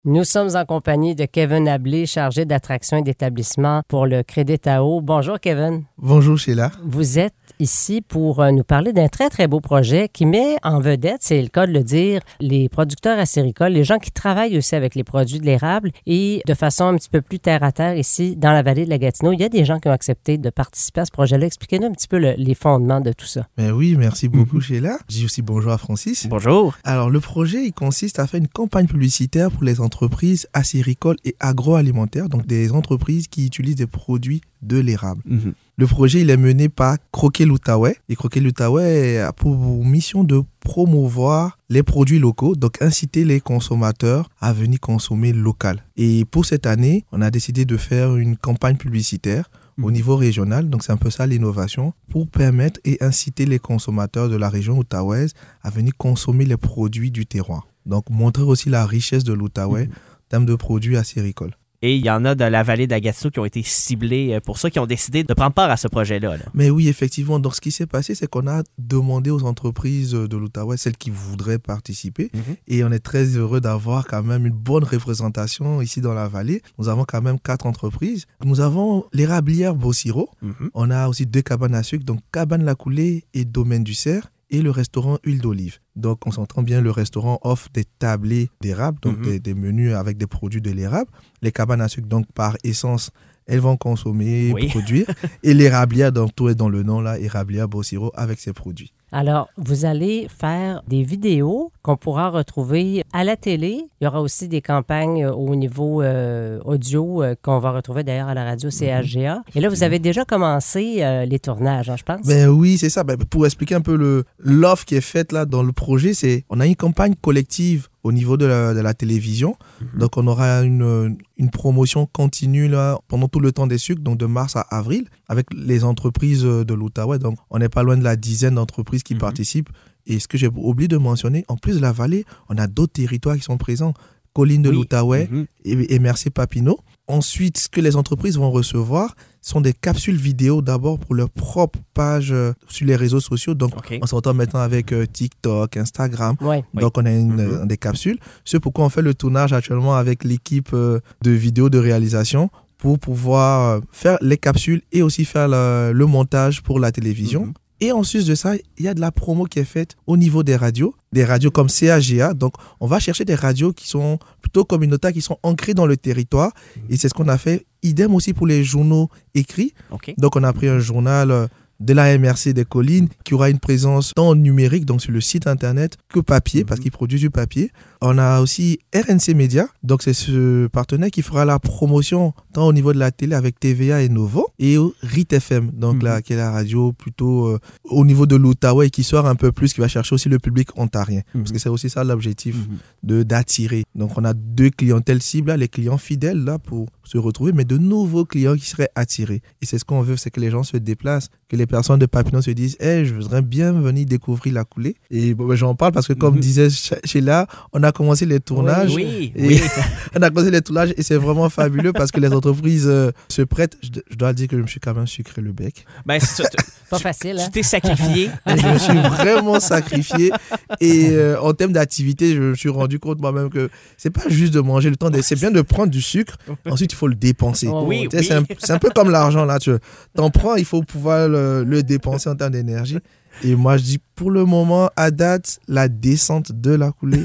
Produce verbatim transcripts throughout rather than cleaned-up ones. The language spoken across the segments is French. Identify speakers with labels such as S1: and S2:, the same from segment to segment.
S1: Nous sommes en compagnie de Kevin Ablé, chargé d'attraction et d'établissement pour le Crédit à eau. Bonjour, Kevin.
S2: Bonjour, Sheila.
S1: Vous êtes ici pour nous parler d'un très, très beau projet qui met en vedette, c'est le cas de le dire, les producteurs acéricoles, les gens qui travaillent aussi avec les produits de l'érable et de façon un petit peu plus terre-à-terre ici, dans la vallée de la Gatineau. Il y a des gens qui ont accepté de participer à ce projet-là. Expliquez-nous un petit peu le, les fondements de tout ça.
S2: Ben oui, merci beaucoup, mm-hmm. Sheila. Je dis aussi bonjour à Francis.
S3: Bonjour.
S2: Alors, le projet, il consiste à faire une campagne publicitaire pour les entreprises acéricoles et agroalimentaires, donc des entreprises qui utilisent des produits de l'érable. Mm-hmm. Le projet, il est mené par Croquet l'Outaouais. Et Croquet l'Outaouais a pour mission de promouvoir les produits locaux, donc inciter les consommateurs à venir consommer local. Et pour cette année, on a décidé de faire une campagne publicitaire mmh. au niveau régional, donc c'est un peu ça l'innovation, pour permettre et inciter les consommateurs de la région outaouaise à venir consommer les produits du terroir. Donc montrer aussi la richesse de l'Outaouais mmh. en termes de produits acéricoles.
S3: Et il y en a de la vallée de la Gatineau qui ont été ciblés pour ça, qui ont décidé de prendre part à ce projet-là. Là.
S2: Mais oui, effectivement. Donc, ce qui s'est passé, c'est qu'on a demandé aux entreprises de l'Outaouais, celles qui voudraient participer. Mm-hmm. Et on est très heureux d'avoir quand même une bonne représentation ici dans la vallée. Nous avons quand même quatre entreprises. Nous avons l'érablière Beausirot. Mm-hmm. On a aussi deux cabanes à sucre, donc Cabane La Coulée et Domaine du Cerf. Et le restaurant Huile d'Olive. Donc, on s'entend bien, le restaurant offre des tablés d'érable, donc mm-hmm. des, des menus avec des produits de l'érable. Les cabanes à sucre, donc par essence, elles vont consommer, oui. produire. Et l'érablière, donc tout est dans le nom, là, érablière Beausirot, avec ses produits.
S1: Alors, vous allez faire des vidéos qu'on pourra retrouver à la télé. Il y aura aussi des campagnes au niveau euh, audio euh, qu'on va retrouver d'ailleurs à la radio C H G A. Et là, vous avez déjà commencé euh, les tournages, hein, je pense.
S2: Ben oui, c'est ça. Ben, pour expliquer un peu le, l'offre qui est faite là dans le projet, c'est on a une campagne collective au niveau de la, de la télévision. Mm-hmm. Donc, on aura une, une promotion continue là, pendant tout le temps des sucres, donc de mars à avril, avec les entreprises de l'Outaouais. Donc, on n'est pas loin de la dizaine d'entreprises qui mm-hmm. participent. Et ce que j'ai oublié de mentionner, en plus de la vallée, on a d'autres territoires qui sont présents. Collines de oui. l'Outaouais mm-hmm. et, et Mercier-Papineau. Ensuite, ce que les entreprises vont recevoir sont des capsules vidéo d'abord pour leur propre page euh, sur les réseaux sociaux. Donc, okay. on s'entend maintenant avec euh, TikTok, Instagram. Ouais. Donc, oui. on a une, mm-hmm. euh, des capsules. C'est pourquoi on fait le tournage actuellement avec l'équipe euh, de vidéos de réalisation pour pouvoir euh, faire les capsules et aussi faire le, le montage pour la télévision. Mm-hmm. Et en sus de ça, il y a de la promo qui est faite au niveau des radios, des radios comme C H G A. Donc, on va chercher des radios qui sont plutôt communautaires, qui sont ancrées dans le territoire. Et c'est ce qu'on a fait. Idem aussi pour les journaux écrits. Okay. Donc, on a pris un journal de la M R C des Collines qui aura une présence tant numérique, donc sur le site internet, que papier, mm-hmm. parce qu'ils produisent du papier. On a aussi R N C Média, donc c'est ce partenaire qui fera la promotion tant au niveau de la télé avec T V A et Novo, et au R I T F M, donc mm-hmm. là, qui est la radio plutôt euh, au niveau de l'Outaouais qui sort un peu plus, qui va chercher aussi le public ontarien, mm-hmm. parce que c'est aussi ça l'objectif mm-hmm. de, d'attirer. Donc on a deux clientèles cibles, là, les clients fidèles là pour se retrouver, mais de nouveaux clients qui seraient attirés. Et c'est ce qu'on veut, c'est que les gens se déplacent, que les personnes de Papineau se disent hey, « je voudrais bien venir découvrir la coulée ». Et bon, ben, j'en parle parce que comme mm-hmm. disait Sheila, on a commencé les tournages.
S3: Oui,
S2: et
S3: oui.
S2: on a commencé les tournages et c'est vraiment fabuleux parce que les entreprises euh, se prêtent. Je, je dois dire que je me suis quand même sucré le bec.
S3: Ben, c'est ça,
S1: pas facile, hein?
S3: Tu t'es sacrifié.
S2: Je me suis vraiment sacrifié. Et euh, en termes d'activité, je me suis rendu compte moi-même que c'est pas juste de manger le temps. De, c'est bien de prendre du sucre. Ensuite, il faut le dépenser.
S3: Oh, oui,
S2: oui.
S3: C'est,
S2: un, c'est un peu comme l'argent, là. Tu t'en prends, il faut pouvoir le, le dépenser en termes d'énergie. Et moi, je dis, pour le moment, à date, la descente de la coulée,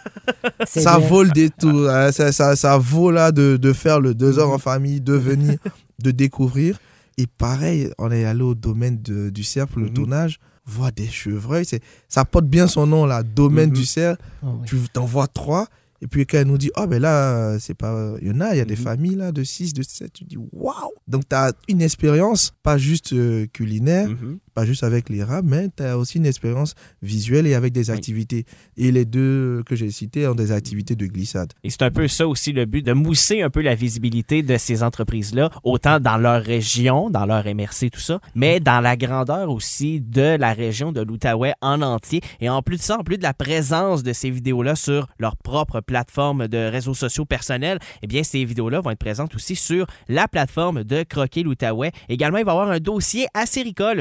S2: ça bien. vaut le détour. Hein, ça, ça, ça vaut là de, de faire le deux heures en famille, de venir, de découvrir. Et pareil, on est allé au domaine de, du cerf pour le mm-hmm. tournage, voir des chevreuils. C'est, ça porte bien son nom, là, domaine mm-hmm. du cerf. Oh, oui. Tu t'en vois trois. Et puis quand elle nous dit, oh ben là, c'est pas, il y en a, il y a mm-hmm. des familles là de six, de sept, tu dis waouh! Donc tu as une expérience, pas juste euh, culinaire, mm-hmm. pas juste avec l'érable, mais tu as aussi une expérience visuelle et avec des activités. Oui. Et les deux que j'ai cités ont des activités de glissade.
S3: Et c'est un peu ça aussi le but, de mousser un peu la visibilité de ces entreprises-là, autant dans leur région, dans leur M R C, tout ça, mais dans la grandeur aussi de la région de l'Outaouais en entier. Et en plus de ça, en plus de la présence de ces vidéos-là sur leur propre plateforme de réseaux sociaux personnels, eh bien, ces vidéos-là vont être présentes aussi sur la plateforme de Croquet l'Outaouais. Également, il va y avoir un dossier acéricole sur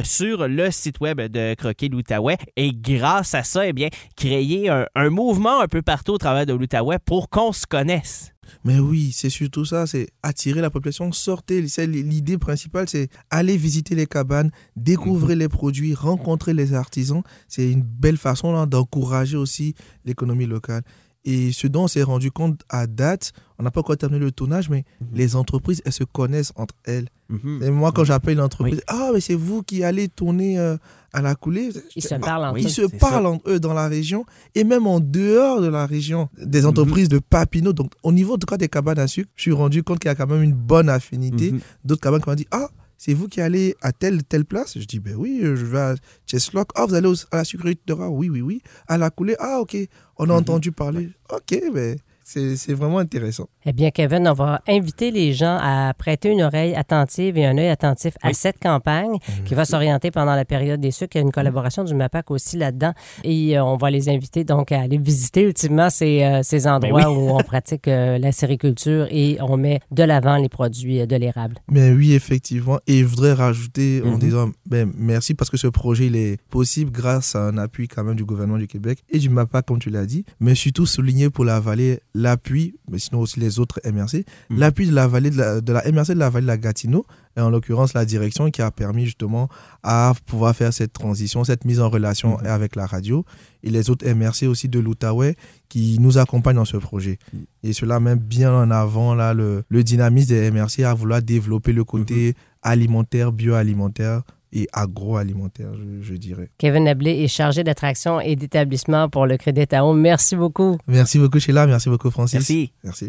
S3: sur le site web de Croquer l'Outaouais et grâce à ça, eh bien, créer un, un mouvement un peu partout au travers de l'Outaouais pour qu'on se connaisse.
S2: Mais oui, c'est surtout ça, c'est attirer la population, sortez. C'est l'idée principale, c'est aller visiter les cabanes, découvrir mmh. les produits, rencontrer les artisans. C'est une belle façon là, d'encourager aussi l'économie locale. Et ce dont on s'est rendu compte à date, on n'a pas encore terminé le tournage, mais mmh. les entreprises, elles se connaissent entre elles. Mmh. Et moi, quand j'appelle une entreprise, oui. ah, mais c'est vous qui allez tourner euh, à la coulée.
S1: Ils se parlent entre
S2: Ils
S1: eux.
S2: se parlent entre eux dans la région et même en dehors de la région. Des entreprises mmh. de Papineau. Donc, au niveau de, des cabanes à sucre, je suis rendu compte qu'il y a quand même une bonne affinité. Mmh. D'autres cabanes qui m'ont dit, ah, c'est vous qui allez à telle telle place? Je dis, ben oui, je vais à Cheslock. Ah, vous allez à la sucrerie de Rare? Oui, oui, oui. À la coulée? Ah, ok. On a mmh. entendu parler. Ok, ben... C'est, c'est vraiment intéressant.
S1: Eh bien, Kevin, on va inviter les gens à prêter une oreille attentive et un œil attentif à oui. cette campagne mmh. qui va s'orienter pendant la période des sucres. Il y a une collaboration du MAPAC aussi là-dedans. Et euh, on va les inviter donc à aller visiter ultimement ces, euh, ces endroits oui. où on pratique euh, la sériculture et on met de l'avant les produits de l'érable.
S2: Mais oui, effectivement. Et je voudrais rajouter mmh. en disant ben, merci parce que ce projet il est possible grâce à un appui quand même du gouvernement du Québec et du MAPAC, comme tu l'as dit, mais surtout souligner pour la vallée l'appui, mais sinon aussi les autres M R C, mmh. l'appui de la vallée de la, de la M R C de la vallée de la Gatineau, et en l'occurrence la direction qui a permis justement à pouvoir faire cette transition, cette mise en relation mmh. avec la radio, et les autres M R C aussi de l'Outaouais qui nous accompagnent dans ce projet. Mmh. Et cela met bien en avant là, le, le dynamisme des M R C à vouloir développer le côté mmh. alimentaire, bioalimentaire, et agroalimentaire, je, je dirais.
S1: Kevin Ablé est chargé d'attraction et d'établissement pour le Crédit Tao. Merci beaucoup.
S2: Merci beaucoup, Sheila. Merci beaucoup, Francis.
S3: Merci.
S2: Merci.